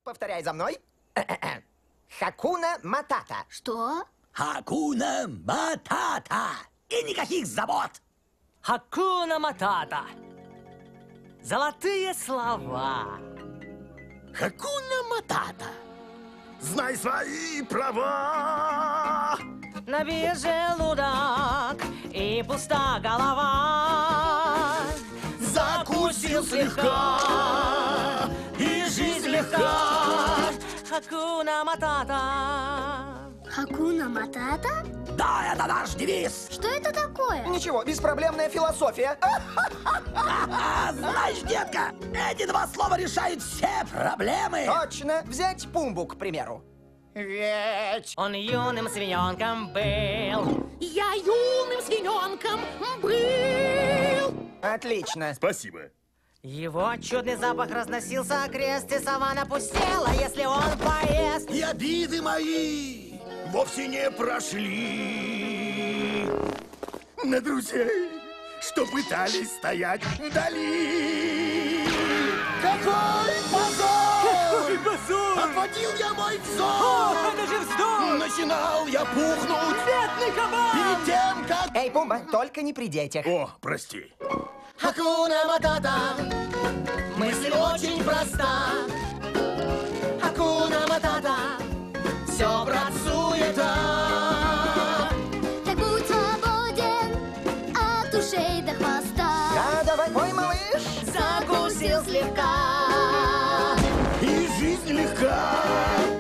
Повторяй за мной. Хакуна Матата. Что? Хакуна Матата. И никаких забот. Хакуна Матата. Золотые слова. Хакуна Матата. Знай свои права. Набей желудок и пуста голова. Закусил слегка, и жизнь легка. Хакуна Матата. Хакуна Матата? Да, это наш девиз. Что это такое? Ничего, беспроблемная философия. Знаешь, детка, эти два слова решают все проблемы. Точно. Взять Пумбу, к примеру. Ведь... Он юным свиненком был. Я юным свиненком был. Отлично. Спасибо. Его чудный запах разносился окрест, и саванна пустела, если он поест. И обиды мои вовсе не прошли на друзей, что пытались стоять вдали. Какой позор! Какой позор! Отводил я мой взор! О, это же вздор! Начинал я пухнуть Бедный кабан! перед тем, как... Эй, Пумба, только не при детях. О, прости. Хакуна Матата, мысль очень проста. Хакуна Матата, все брат суета. Так будь свободен от ушей до хвоста. Да, давай, пой, малыш. Закусил слегка. И жизнь легка.